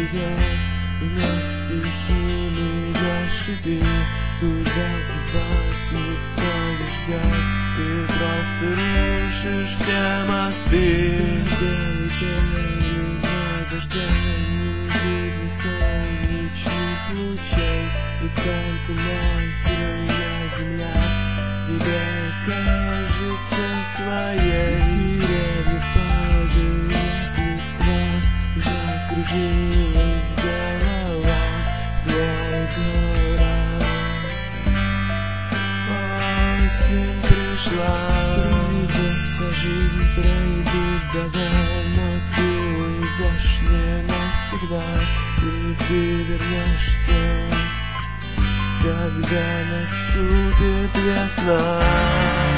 идет, вместе с ним идешь и ты. Туда, где вас никто не ждет, ты просто рушишь все мосты. Белый день, дождя, не видно солнечных лучей, и только мокрая земля тебе кажется своей. Деревья падают, листва закружилась голова, твой город. Осень пришла, пройдется жизнь, пройдут года, но ты уйдешь не навсегда, и ты вернешься, когда наступит весна.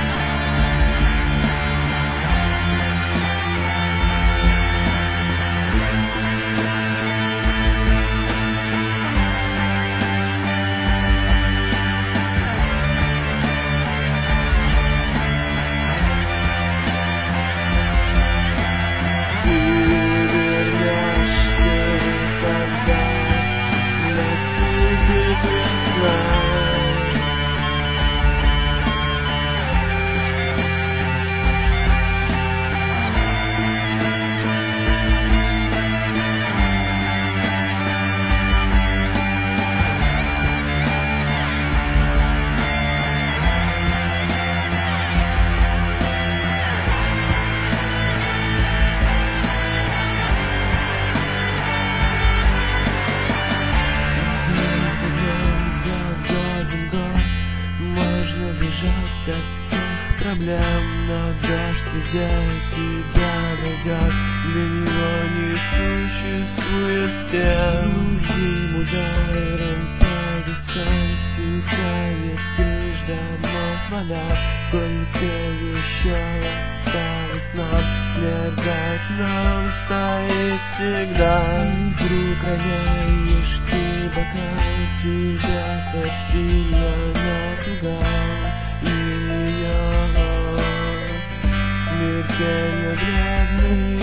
От всех проблем, но дождь везде тебя найдет. Для него не существует стен. Глухим ударом по вискам стихает скриж домов вода. Сколько еще осталось нам, смерть за окном стоит всегда. И вдруг роняешь ты бокал, тебя так сильно напугал. И ее смертельно бледный